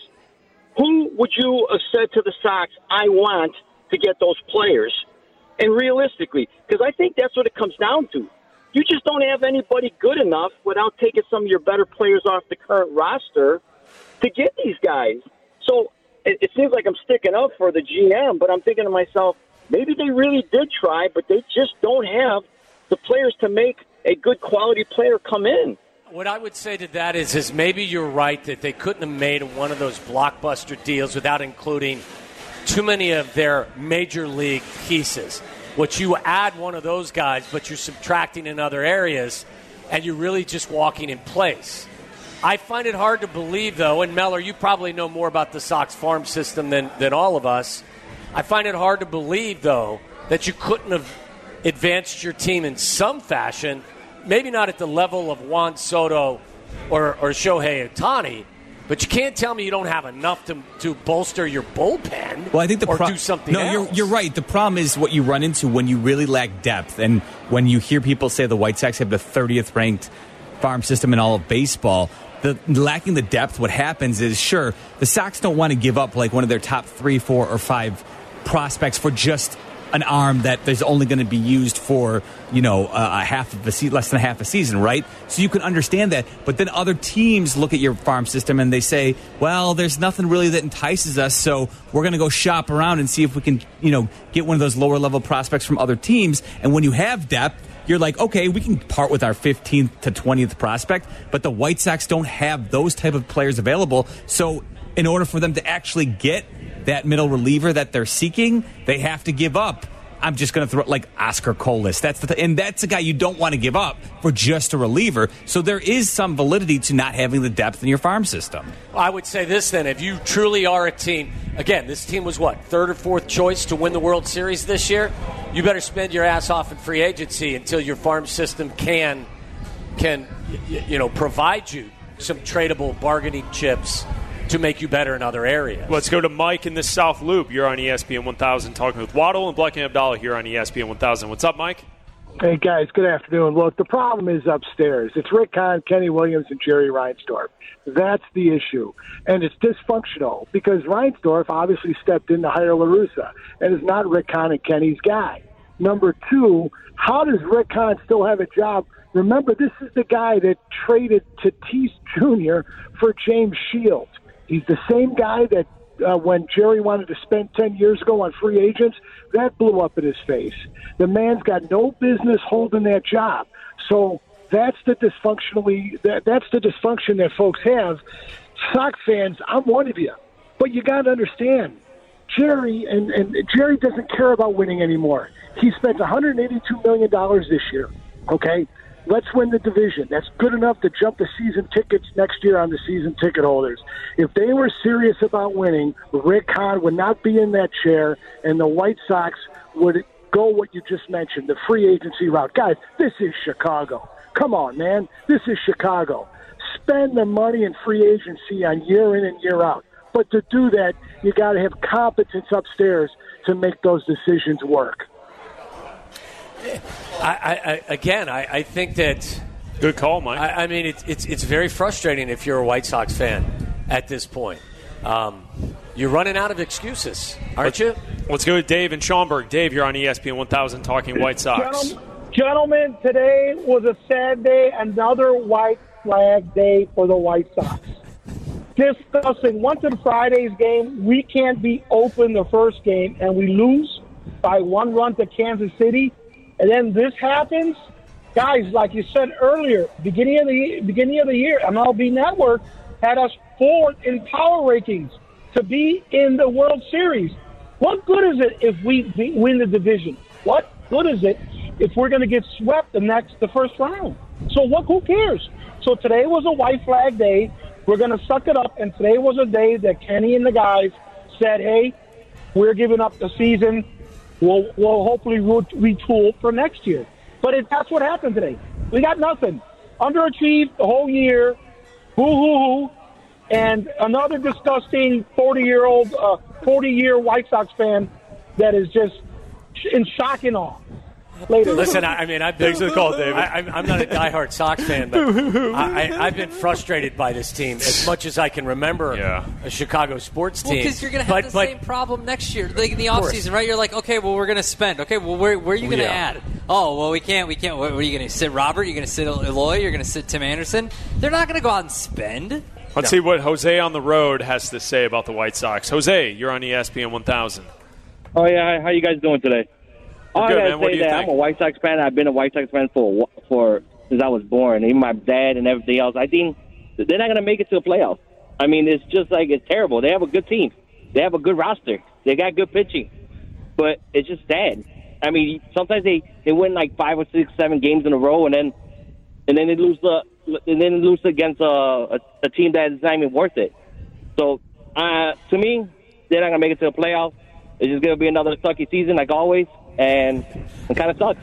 who would you have said to the Sox, I want to get those players? And realistically, because I think that's what it comes down to. You just don't have anybody good enough without taking some of your better players off the current roster to get these guys. So it, it seems like I'm sticking up for the G M, but I'm thinking to myself, maybe they really did try, but they just don't have the players to make a good quality player come in.
What I would say to that is, is maybe you're right that they couldn't have made one of those blockbuster deals without including too many of their major league pieces. What you add one of those guys, but you're subtracting in other areas, and you're really just walking in place. I find it hard to believe, though, and Meller, you probably know more about the Sox farm system than, than all of us. I find it hard to believe, though, that you couldn't have advanced your team in some fashion, maybe not at the level of Juan Soto or, or Shohei Ohtani, but you can't tell me you don't have enough to, to bolster your bullpen.
Well, I think the
or
pro-
do something
no,
else.
you're you're right. The problem is what you run into when you really lack depth, and when you hear people say the White Sox have the thirtieth ranked farm system in all of baseball. The lacking the depth, what happens is, sure, the Sox don't want to give up like one of their top three, four, or five prospects for just an arm that there's only going to be used for, you know, a half of a se- less than a half a season, right? So you can understand that. But then other teams look at your farm system and they say, well, there's nothing really that entices us, so we're going to go shop around and see if we can, you know, get one of those lower level prospects from other teams. And when you have depth, you're like, okay, we can part with our fifteenth to twentieth prospect, but the White Sox don't have those type of players available. So in order for them to actually get that middle reliever that they're seeking, they have to give up. I'm just going to throw like Oscar Colas. That's the th- and that's a guy you don't want to give up for just a reliever. So there is some validity to not having the depth in your farm system.
I would say this then, if you truly are a team, again, this team was what, third or fourth choice to win the World Series this year? You better spend your ass off in free agency until your farm system can, can you know, provide you some tradable bargaining chips to make you better in other areas.
Let's go to Mike in the South Loop. You're on E S P N one thousand talking with Waddle and Black and Abdallah here on E S P N one thousand. What's up, Mike?
Hey, guys. Good afternoon. Look, the problem is upstairs. It's Rick Hahn, Kenny Williams, and Jerry Reinsdorf. That's the issue. And it's dysfunctional because Reinsdorf obviously stepped in to hire La Russa and is not Rick Hahn and Kenny's guy. Number two, how does Rick Hahn still have a job? Remember, this is the guy that traded Tatis Junior for James Shields. He's the same guy that uh, when Jerry wanted to spend ten years ago on free agents, that blew up in his face. The man's got no business holding that job. So that's the dysfunctionally that, that's the dysfunction that folks have. Sox fans, I'm one of you. But you got to understand, Jerry, and, and Jerry doesn't care about winning anymore. He spent one hundred eighty-two million dollars this year, okay? Let's win the division. That's good enough to jump the season tickets next year on the season ticket holders. If they were serious about winning, Rick Hahn would not be in that chair, and the White Sox would go what you just mentioned, the free agency route. Guys, this is Chicago. Come on, man. This is Chicago. Spend the money in free agency on year in and year out. But to do that, you got to have competence upstairs to make those decisions work.
I, I, again, I, I think that
good call, Mike.
I, I mean, it's it's it's very frustrating if you're a White Sox fan at this point. Um, you're running out of excuses, aren't you?
Let's go with Dave in Schaumburg. Dave, you're on E S P N one thousand talking White Sox.
Gentlemen, gentlemen, today was a sad day, another white flag day for the White Sox. Discussing once in Friday's game, we can't be open the first game, and we lose by one run to Kansas City. And then this happens, guys. Like you said earlier, beginning of the beginning of the year, M L B Network had us fourth in power rankings to be in the World Series. What good is it if we be, win the division? What good is it if we're going to get swept the next the first round? So what? Who cares? So today was a white flag day. We're going to suck it up. And today was a day that Kenny and the guys said, "Hey, we're giving up the season. We'll, we'll hopefully retool for next year." But it, that's what happened today. We got nothing. Underachieved the whole year. Hoo, hoo, hoo. And another disgusting forty-year-old, uh, forty-year White Sox fan that is just in shock and awe. Later.
Listen, I, I mean, I've been,
Thanks for the call, David.
I, I'm, I'm not a diehard Sox fan, but I, I, I've been frustrated by this team as much as I can remember
yeah.
a Chicago sports team.
Well, because you're going to have
but,
the
but,
same problem next year, like in the offseason, right? You're like, okay, well, we're going to spend. Okay, well, where, where are you going to
yeah.
add? Oh, well, we can't. We can't. What, what are you going to sit, Robert? You're going to sit Eloy? You're going to sit Tim Anderson? They're not going to go out and spend.
Let's
no.
see what Jose on the road has to say about the White Sox. Jose, you're on E S P N one thousand.
Oh, yeah. How you guys doing today?
We're
All
good,
I gotta
man. What
say
do you
that
think?
I'm a White Sox fan. I've been a White Sox fan for for since I was born. Even my dad and everything else. I think they're not gonna make it to the playoffs. I mean, it's just like it's terrible. They have a good team. They have a good roster. They got good pitching, but it's just sad. I mean, sometimes they, they win like five or six, seven games in a row, and then and then they lose the and then lose against a, a, a team that is not even worth it. So uh, to me, they're not gonna make it to the playoffs. It's just gonna be another sucky season like always. And it kind of sucks.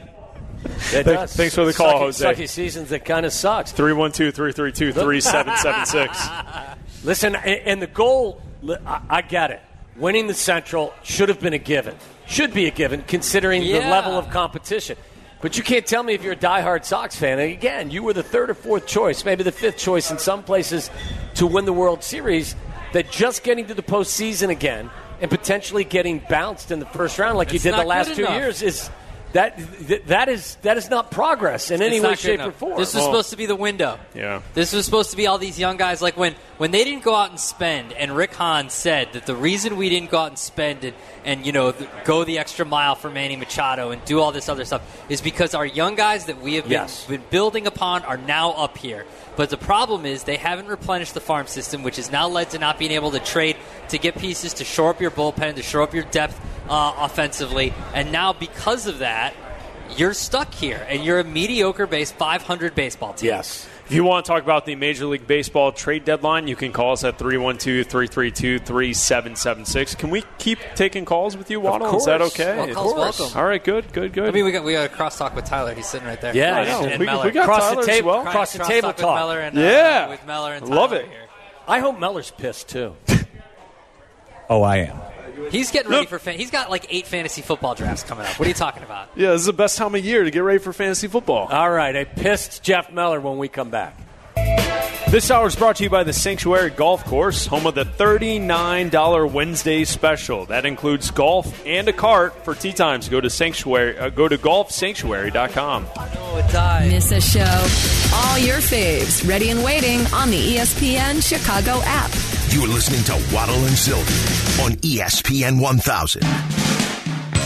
It does.
Thanks for the call,
sucky,
Jose.
Sucky seasons that kind of sucks.
three one two, three three two, three seven seven six.
Listen, and the goal, I get it. Winning the Central should have been a given. Should be a given, considering
Yeah.
the level of competition. But you can't tell me if you're a diehard Sox fan. And again, you were the third or fourth choice, maybe the fifth choice in some places to win the World Series, that just getting to the postseason again and potentially getting bounced in the first round like
It's
you did the
not
last
good
two
enough.
years is that that is that is not progress in any
It's
way,
not good
shape, or
enough.
form.
This was
Well-
supposed to be the window.
Yeah.
This was supposed to be all these young guys. Like when, when they didn't go out and spend, and Rick Hahn said that the reason we didn't go out and spend and, and you know, th- go the extra mile for Manny Machado and do all this other stuff is because our young guys that we have been,
Yes.
been building upon are now up here. But the problem is they haven't replenished the farm system, which has now led to not being able to trade to get pieces to shore up your bullpen, to shore up your depth uh, offensively. And now because of that, you're stuck here, and you're a mediocre-based five hundred baseball team.
Yes.
If you want to talk about the Major League Baseball trade deadline, you can call us at three one two, three three two, three seven seven six. Can we keep taking calls with you, Waddle? Is that okay?
Well, calls welcome.
All right, good, good, good.
I mean, we got we got a crosstalk with Tyler. He's sitting right there.
Yeah,
and,
I know.
and
We-
Meller.
we got
Cross
Tyler
the
as
table,
well.
cross the
Crosstalk
table
with
talk.
Meller and, uh,
Yeah.
with Meller and
Love
Tyler
it.
here.
I hope Meller's pissed too.
Oh, I am.
He's getting ready for. Fan- he's got like eight fantasy football drafts coming up. What are you talking about?
Yeah, this is the best time of year to get ready for fantasy football.
All right, I pissed Jeff Meller when we come back.
This hour is brought to you by the Sanctuary Golf Course, home of the thirty-nine dollars Wednesday special. That includes golf and a cart for tee times. Go to Sanctuary. Uh, go to golf sanctuary dot com.
Oh, it died.
Miss a show? All your faves, ready and waiting on the E S P N Chicago app.
You're listening to Waddle and Sylvie on E S P N one thousand.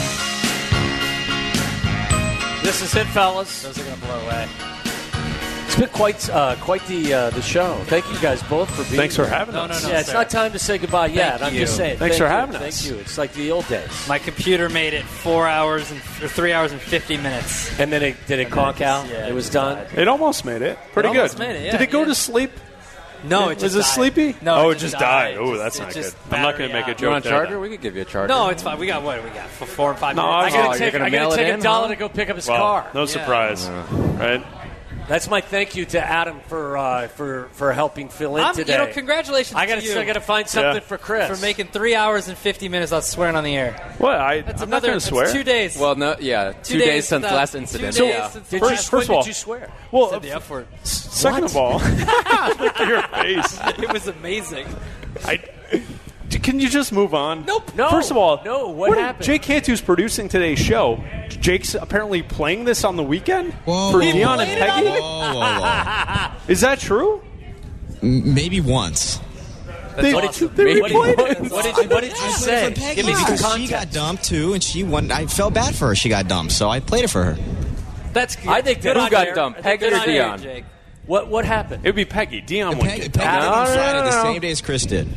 This is it, fellas.
Those are going to blow away.
It's been quite uh, quite the uh, the show. Thank you guys both for being
Thanks for
here.
having
No,
us.
no, no.
Yeah, it's
sir.
not time to say goodbye yet.
Thank
I'm
you.
just saying.
Thanks
thank
for
you.
having us.
Thank you. It's like the old days.
My computer made it four hours and or three hours and fifty minutes.
And then it did it conk out.
yeah,
it was
it
done.
It almost made it. Pretty
It
good.
almost made it, yeah,
Did it go
yeah.
to sleep?
No,
It-
it just
was it
died.
sleepy?
No,
Oh,
it
it just
just
died.
died.
Oh,
It
that's
just-
not
it
good.
just
I'm not going to
battery
make a
out.
joke.
You want a
there,
charger?
though.
We could give you a charger.
No, it's fine. We got what? We got for four and five
No,
minutes.
I
Oh,
gotta
you're
take,
gonna
I gotta
mail it
take
in,
a dollar
huh?
to go pick up his
Well,
car.
no surprise, right?
That's my thank you to Adam for uh, for for helping fill in
I'm,
today.
you know, congratulations
I gotta
to you
still gotta find something
Yeah.
for Chris
for making three hours and fifty minutes without swearing on the air.
What? I,
That's
I'm not
another.
going
That's
to swear.
two days.
Well, no, yeah, two,
Two
days,
days
since
without-
last
two
incident.
days
yeah.
since-
Did
First-
you,
first
when
of all-
did you swear?
Well,
Said the F word.
second of all, look at your face.
It was amazing.
I, can you just move on?
Nope.
No.
First of all,
No, what
are-
happened?
Jake Cantu's producing today's show. Jake's apparently playing this on the weekend
Whoa,
for
whoa,
Dion
whoa.
and Peggy.
Whoa, whoa, whoa.
Is that true?
M- Maybe once.
They,
What did you,
they
what did,
replayed
what,
it.
did, what, did, what did you
I
say?
played for Peggy
Give me some
because she
context.
got dumped too, and she won. I felt bad for her. She got dumped, so I played it for her.
That's good.
I think
good
that-
on
Who got
you.
dumped,
I think
Peggy
good
or
on you,
Dion?
Jake.
What what happened?
It would be Peggy. Dion
And
wouldn't
Peggy,
get
Peggy
dumped.
did it on
No, no,
Friday
no,
the
no.
same day as Chris did.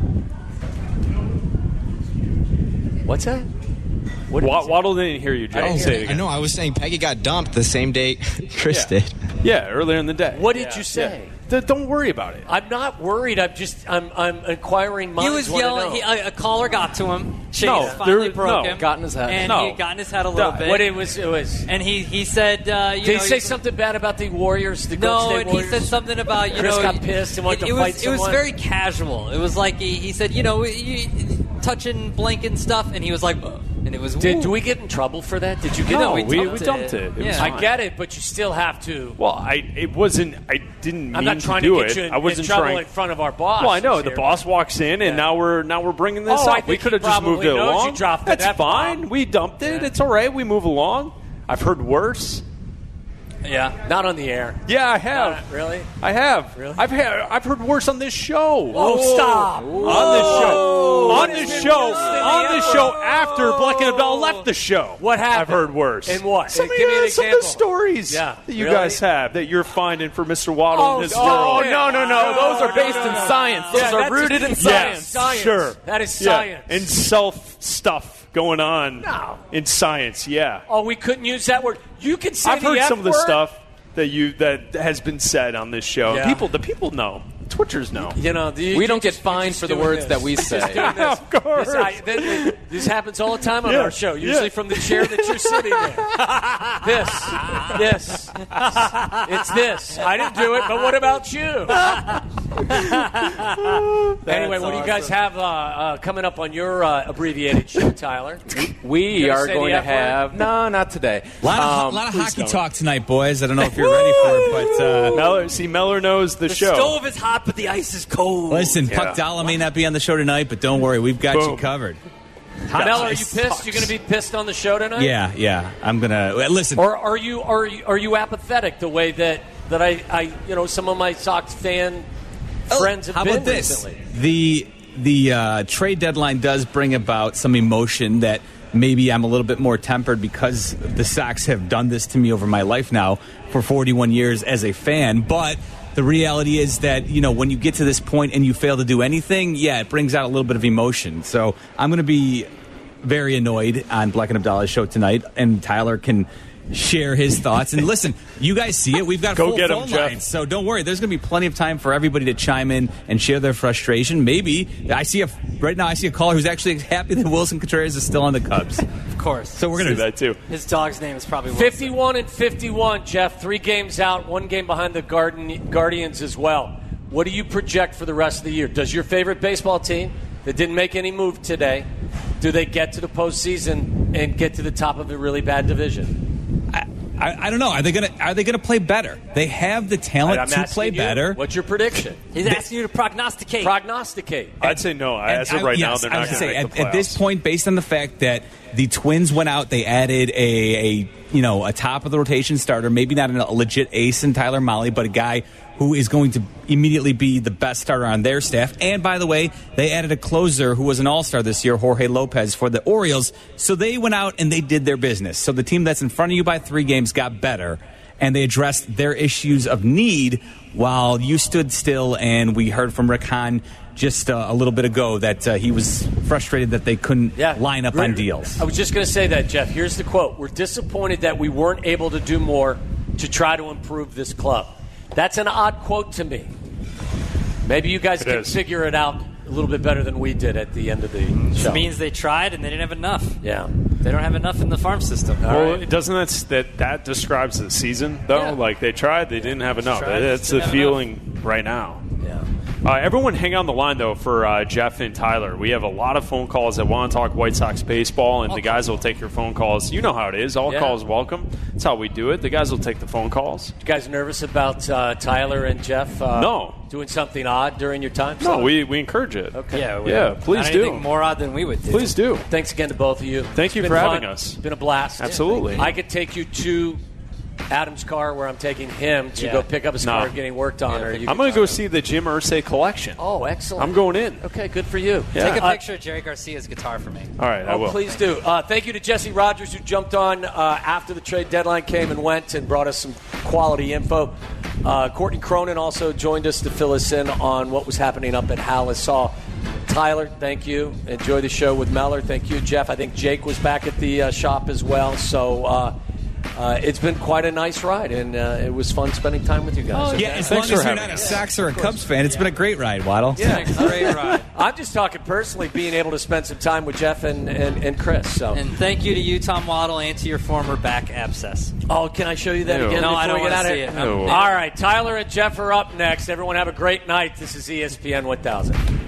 What's that? What did
Wa-
you say?
Waddle didn't hear you, Jake.
Oh,
Say it
I
again.
know. I was saying Peggy got dumped the same day Chris
Yeah.
did.
Yeah, earlier in the day.
What did you say?
Yeah. D- don't worry about it.
I'm not worried. I'm just I'm I'm inquiring
He
minds
was
wanna
yelling.
know.
He, a, a caller got to him. Chase
No,
finally
there-
broke
no.
him.
Got in his head.
And
No.
he had gotten his head a little
No.
bit.
what it was it was.
and he, he said, uh, you
Did
know,
he say
he's-
something bad about the Warriors? The
No,
Golden State
and he
Warriors?
said something about you
Chris
know
got pissed and wanted
it,
to
it
fight
was, It was
someone?
very casual. It was like he, he said, you know, you, touching blanket stuff, and he was like, "Ugh," and it was.
Did
"Ooh."
do we get in trouble for that? Did you get?
No,
we
we,
dumped
we
it.
dumped it. It was
Yeah.
I
fine.
get it, but you still have to.
Well, I it wasn't. I didn't mean
I'm not trying
to
to,
do
get
it.
you in,
I wasn't
in trouble
trying.
in front of our boss.
Well, I know the
here.
boss walks in, and
Yeah.
now we're now we're bringing this
Oh, I
up. We
think
could
he
have just moved
probably
it
knows you
along.
dropped the
That's
F-bomb.
fine. We dumped it.
Yeah.
It's all right. We move along. I've heard worse.
Yeah.
Not on the air.
Yeah, I have.
Not- really?
I have.
Really?
I've had. I've heard worse on this show.
Oh, stop!
On this show.
What
On
has
this
been
show.
worse than the
On this
F
show
word?
after Black and Abdallah left the show.
What happened?
I've heard worse.
And what?
Some,
Give me an
yeah, some of the
example.
stories
Yeah.
that you
Really?
guys have that you're finding for Mister Waddle
Oh,
in this
oh,
world.
no, no, no.
Those are based
no, no,
in
no.
science. Those
Yeah,
are
that's
rooted
a-
in
yes,
science.
science.
Sure.
That is
Yeah.
science.
And self stuff going on
No.
in science, yeah.
Oh, we couldn't use that word. You can say
I've
the
heard
F
some of the
word?
stuff that you that has been said on this show.
Yeah.
People the people know. Twitchers know.
You know, the,
We
you
don't get
just-
fined
just
for the
doing
words
this.
that we
Just
say.
doing this.
Of course.
This, I, th- th- this happens all the time on
Yeah.
our show, usually
Yeah.
from the chair that you're sitting in. This, this, it's this. I didn't do it, but what about you? Anyway, what do you guys have uh, uh, coming up on your uh, abbreviated show, Tyler?
We
You gonna
are
say
going
the
to
F word?
have no, not today.
A lot of,
Um,
lot of
please
hockey
don't.
talk tonight, boys. I don't know if you're ready for it, but uh,
Meller, see, Meller knows the,
The
show.
stove is hot, but the ice is cold.
listen,
Yeah.
Puck Dalla may not be on the show tonight, but don't worry, we've got you
Boom.
covered.
Mel, are you
Ice
pissed?
sucks.
You're going to be pissed on the show tonight?
Yeah, yeah. I'm gonna well, listen.
Or are you are you, are you apathetic the way that that I, I you know some of my Sox fan friends have
How
been
about this?
recently?
The the uh, trade deadline does bring about some emotion that maybe I'm a little bit more tempered because the Sox have done this to me over my life now for forty-one years as a fan. But the reality is that, you know, when you get to this point and you fail to do anything, yeah, it brings out a little bit of emotion. So I'm going to be very annoyed on Black and Abdallah's show tonight, and Tyler can share his thoughts. And listen, you guys see it. We've got
Go
full
get 'em,
phone
Jeff.
lines, so don't worry. There's going to be plenty of time for everybody to chime in and share their frustration. Maybe I see a right now. I see a caller who's actually happy that Wilson Contreras is still on the Cubs.
Of course.
So we're
See
going to
that too.
His dog's name is probably Wilson.
fifty-one and fifty-one, Jeff. Three games out, one game behind the Garden, Guardians as well. What do you project for the rest of the year? Does your favorite baseball team that didn't make any move today, do they get to the postseason and get to the top of a really bad division?
I, I don't know. Are they going to Are they going to play better? They have the talent
I'm
to
asking
play
you,
better.
What's your prediction?
He's asking you to prognosticate.
Prognosticate.
I'd say no.
And
As of
I-
right
yes,
now, they're
I
not
was
going to
gonna
make
say,
the
at,
playoffs.
at this point, based on the fact that the Twins went out, they added a, a you know a top of the rotation starter, maybe not a legit ace in Tyler Mahle, but a guy who is going to immediately be the best starter on their staff. And by the way, they added a closer who was an all-star this year, Jorge Lopez, for the Orioles. So they went out and they did their business. So the team that's in front of you by three games got better. and they addressed their issues of need while you stood still. And we heard from Rick Hahn just uh, a little bit ago that uh, he was frustrated that they couldn't
yeah.
line up
Rick,
on deals.
I was just going to say that, Jeff. Here's the quote. We're disappointed that we weren't able to do more to try to improve this club. That's an odd quote to me. Maybe you guys
it
can
is.
figure it out a little bit better than we did at the end of the show.
It means they tried and they didn't have enough.
Yeah.
They don't have enough in the farm system.
Well, right. doesn't that, that that describes the season, though?
Yeah.
Like, they tried, they didn't have enough.
Tried,
That's
didn't
the
have
feeling
enough.
right now.
Yeah.
Uh, everyone hang on the line, though, for uh, Jeff and Tyler. We have a lot of phone calls that want to talk White Sox baseball, and the guys will take your phone calls. You know how it is. All
Yeah.
calls welcome. That's how we do it. The guys will take the phone calls.
You guys nervous about uh, Tyler and Jeff uh,
No.
doing something odd during your time?
No, we, we encourage it.
Okay.
Yeah, we-
Yeah, please
not
do.
anything more odd than we would do.
Please do.
Thanks again to both of you.
Thank you
It's
for
been
having
fun.
us.
It's been a blast.
Absolutely.
I could take you to Adam's car where I'm taking him to
Yeah.
go pick up his
No.
car getting worked on.
Yeah,
or you
I'm going to go see the Jim Irsay collection.
Oh, excellent.
I'm going in.
Okay, good for you.
Yeah.
Take a
Uh,
picture of Jerry Garcia's guitar for me.
All right, I
Oh,
will.
please do. Uh, thank you to Jesse Rogers, who jumped on uh, after the trade deadline came and went and brought us some quality info. Uh, Courtney Cronin also joined us to fill us in on what was happening up at Halissaw. Tyler, thank you. Enjoy the show with Meller. Thank you, Jeff. I think Jake was back at the uh, shop as well. So uh, uh, it's been quite a nice ride, and uh, it was fun spending time with you guys.
Oh, yeah, as long as you're not a Sox or a Cubs fan, it's been a great ride, Waddle.
Yeah,
Great ride.
I'm just talking personally, being able to spend some time with Jeff and, and, and Chris. So,
And thank you to you, Tom Waddle, and to your former back abscess.
oh, can I show you that
Ew.
again?
No,
before
I don't
we get
wanna
out of
see
here?
it. I'm-
Ew.
All right, Tyler and Jeff are up next. Everyone have a great night. This is E S P N one thousand.